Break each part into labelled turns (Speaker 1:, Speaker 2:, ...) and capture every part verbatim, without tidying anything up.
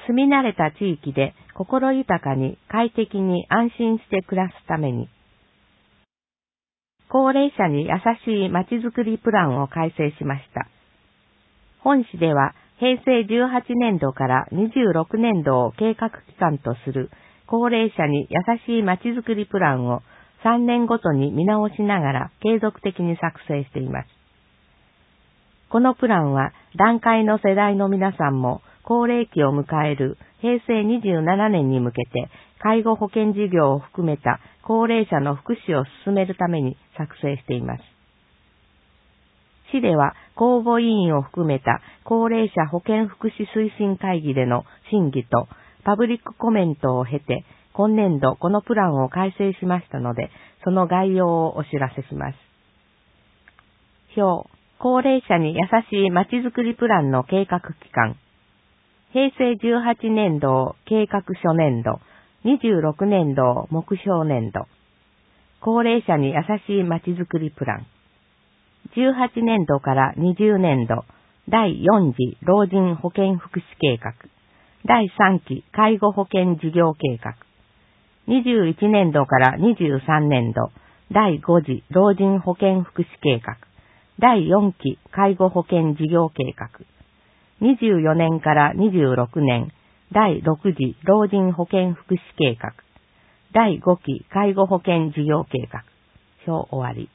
Speaker 1: 住み慣れた地域で心豊かに快適に安心して暮らすために、高齢者に優しいまちづくりプランを改正しました。本市では平成じゅうはちねんどからにじゅうろくねんどを計画期間とする高齢者に優しいまちづくりプランをさんねんごとに見直しながら継続的に作成しています。このプランは団塊の世代の皆さんも高齢期を迎える平成にじゅうななねんに向けて介護保険事業を含めた高齢者の福祉を進めるために作成しています。市では公募委員を含めた高齢者保健福祉推進会議での審議とパブリックコメントを経て今年度このプランを改正しましたので、その概要をお知らせします。表、高齢者に優しいまちづくりプランの計画期間。平成じゅうはちねんどを計画初年度、にじゅうろくねんどを目標年度。高齢者に優しいまちづくりプラン。じゅうはちねんどからにじゅうねんど、だいよん次老人保健福祉計画。だいさん期介護保険事業計画。にじゅういちねんどからにじゅうさんねんど、だいご次老人保健福祉計画。だいよん期介護保険事業計画。にじゅうよねんからにじゅうろくねん、だいろく次老人保健福祉計画。だいご期介護保険事業計画。表終わり。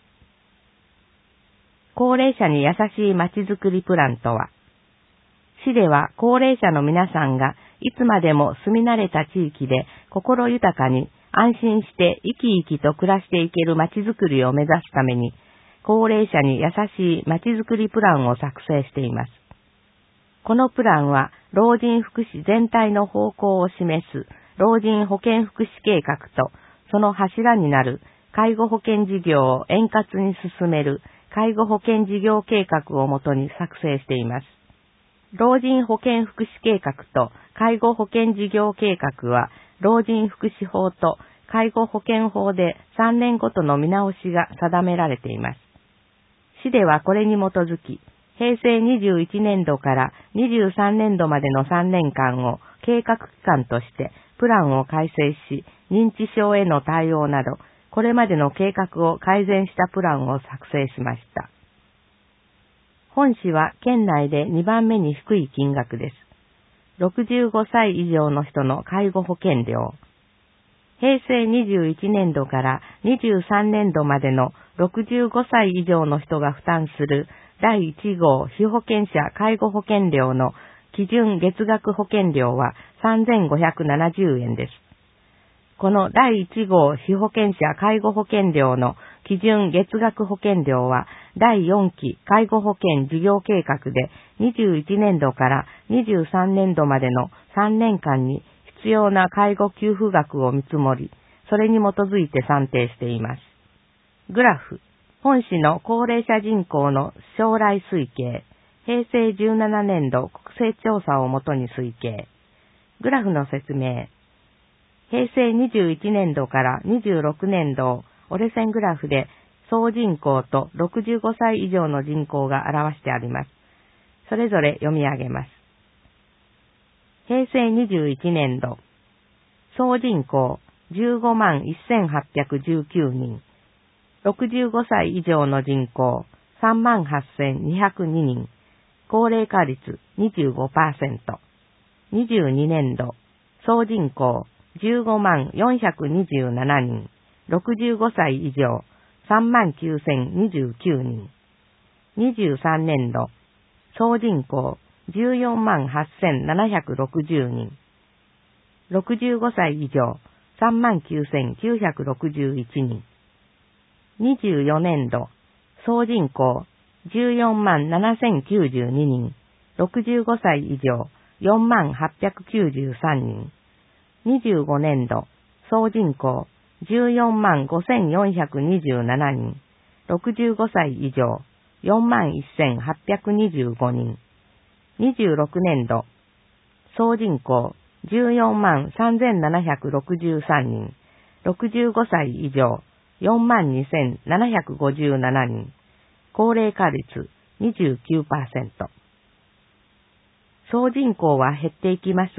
Speaker 1: 高齢者に優しいまちづくりプランとは、市では高齢者の皆さんがいつまでも住み慣れた地域で心豊かに安心して生き生きと暮らしていけるまちづくりを目指すために、高齢者に優しいまちづくりプランを作成しています。このプランは老人福祉全体の方向を示す老人保健福祉計画と、その柱になる介護保険事業を円滑に進める介護保険事業計画をもとに作成しています。老人保健福祉計画と介護保険事業計画は、老人福祉法と介護保険法でさんねんごとの見直しが定められています。市ではこれに基づき、平成にじゅういちねんどからにじゅうさんねんどまでのさんねんかんを計画期間としてプランを改正し、認知症への対応など、これまでの計画を改善したプランを作成しました。本市は県内でにばんめに低い金額です。ろくじゅうごさい以上の人の介護保険料。平成にじゅういちねんどからにじゅうさんねんどまでのろくじゅうごさい以上の人が負担するだいいち号被保険者介護保険料の基準月額保険料はさんぜんごひゃくななじゅうえんです。このだいいち号被保険者介護保険料の基準月額保険料はだいよん期介護保険事業計画でにじゅういちねんどからにじゅうさんねんどまでのさんねんかんに必要な介護給付額を見積もり、それに基づいて算定しています。グラフ、本市の高齢者人口の将来推計、平成じゅうななねんど国勢調査をもとに推計。グラフの説明。平成にじゅういちねんどからにじゅうろくねんどを折れ線グラフで総人口とろくじゅうごさい以上の人口が表してあります。それぞれ読み上げます。平成にじゅういちねんど、総人口じゅうごまんせんはっぴゃくじゅうきゅうにん、ろくじゅうごさい以上の人口さんまんはっせんにひゃくににん、高齢化率 にじゅうごパーセント、にじゅうにねんど、総人口じゅうごまんよんひゃくにじゅうななにん、ろくじゅうごさい以上さんまんきゅうせんにじゅうきゅうにん、にじゅうさんねんど、総人口じゅうよんまんはっせんななひゃくろくじゅうにん、ろくじゅうごさい以上さんまんきゅうせんきゅうひゃくろくじゅういちにん、にじゅうよねんど、総人口じゅうよんまんななせんきゅうじゅうににん、ろくじゅうごさい以上よんまんはっぴゃくきゅうじゅうさんにん、にじゅうごねんど、総人口じゅうよんまんごせんよんひゃくにじゅうななにん、ろくじゅうごさい以上よんまんせんはっぴゃくにじゅうごにん、にじゅうろくねんど、総人口じゅうよんまんさんぜんななひゃくろくじゅうさんにん、ろくじゅうごさい以上よんまんにせんななひゃくごじゅうななにん、高齢化率 にじゅうきゅうパーセント。総人口は減っていきますが、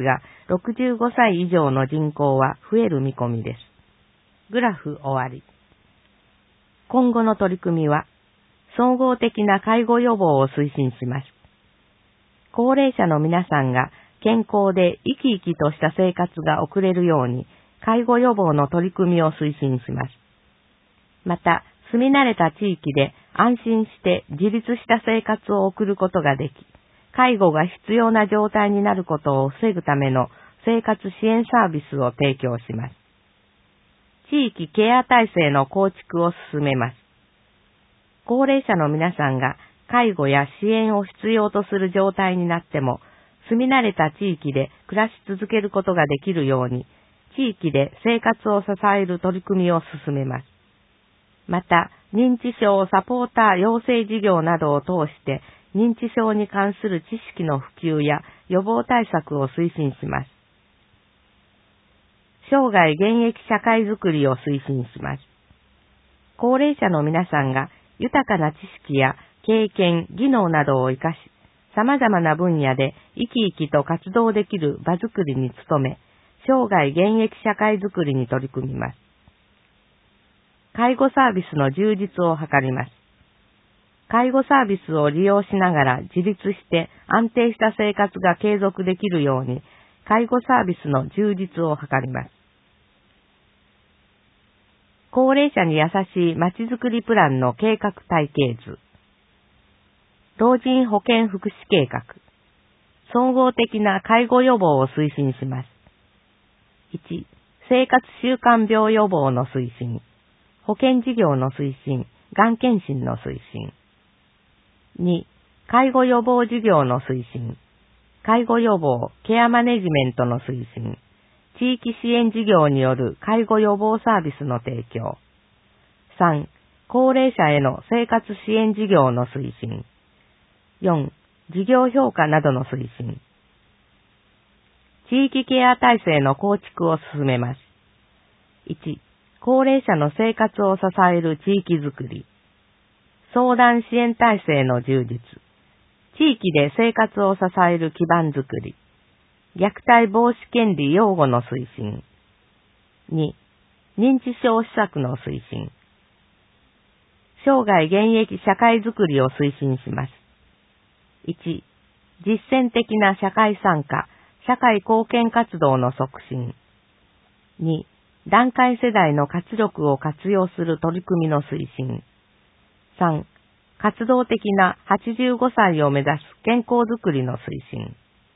Speaker 1: ろくじゅうごさい以上の人口は増える見込みです。グラフ終わり。今後の取り組みは、総合的な介護予防を推進します。高齢者の皆さんが健康で生き生きとした生活が送れるように、介護予防の取り組みを推進します。また、住み慣れた地域で安心して自立した生活を送ることができ、介護が必要な状態になることを防ぐための生活支援サービスを提供します。地域ケア体制の構築を進めます。高齢者の皆さんが介護や支援を必要とする状態になっても、住み慣れた地域で暮らし続けることができるように、地域で生活を支える取り組みを進めます。また、認知症サポーター養成事業などを通して、認知症に関する知識の普及や予防対策を推進します。生涯現役社会づくりを推進します。高齢者の皆さんが豊かな知識や経験、技能などを生かし、様々な分野で生き生きと活動できる場づくりに努め、生涯現役社会づくりに取り組みます。介護サービスの充実を図ります。介護サービスを利用しながら自立して安定した生活が継続できるように、介護サービスの充実を図ります。高齢者に優しいまちづくりプランの計画体系図。老人保健福祉計画。総合的な介護予防を推進します。いち. 生活習慣病予防の推進。保健事業の推進、がん検診の推進。に. 介護予防事業の推進。介護予防、ケアマネジメントの推進。地域支援事業による介護予防サービスの提供。さん. 高齢者への生活支援事業の推進。よん. 事業評価などの推進。地域ケア体制の構築を進めます。いち. 高齢者の生活を支える地域づくり。相談支援体制の充実。地域で生活を支える基盤づくり。虐待防止権利擁護の推進。に. 認知症施策の推進。生涯現役社会づくりを推進します。いち. 実践的な社会参加、社会貢献活動の促進。に. 団塊世代の活力を活用する取り組みの推進。さん. 活動的なはちじゅうごさいを目指す健康づくりの推進。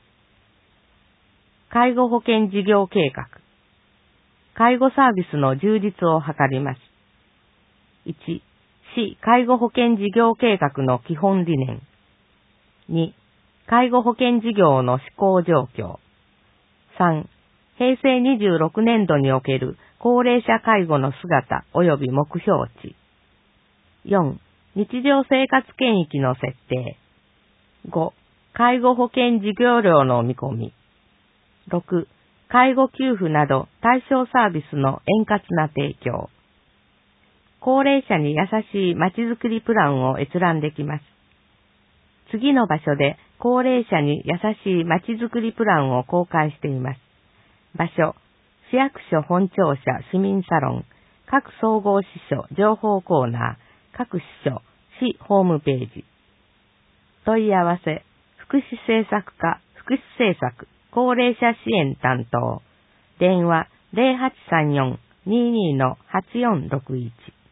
Speaker 1: 介護保険事業計画。介護サービスの充実を図ります。いち. 市介護保険事業計画の基本理念。に. 介護保険事業の施行状況。さん. 平成にじゅうろくねんどにおける高齢者介護の姿及び目標値。よん. 日常生活圏域の設定。ご. 介護保険事業料の見込み。ろく. 介護給付など対象サービスの円滑な提供。高齢者に優しいまちづくりプランを閲覧できます。次の場所で高齢者に優しいまちづくりプランを公開しています。場所、市役所本庁舎市民サロン、各総合支所情報コーナー、各支所、市ホームページ。問い合わせ、福祉政策課、福祉政策、高齢者支援担当。電話 ゼロはちさんよん にーにー はちよんろくいち。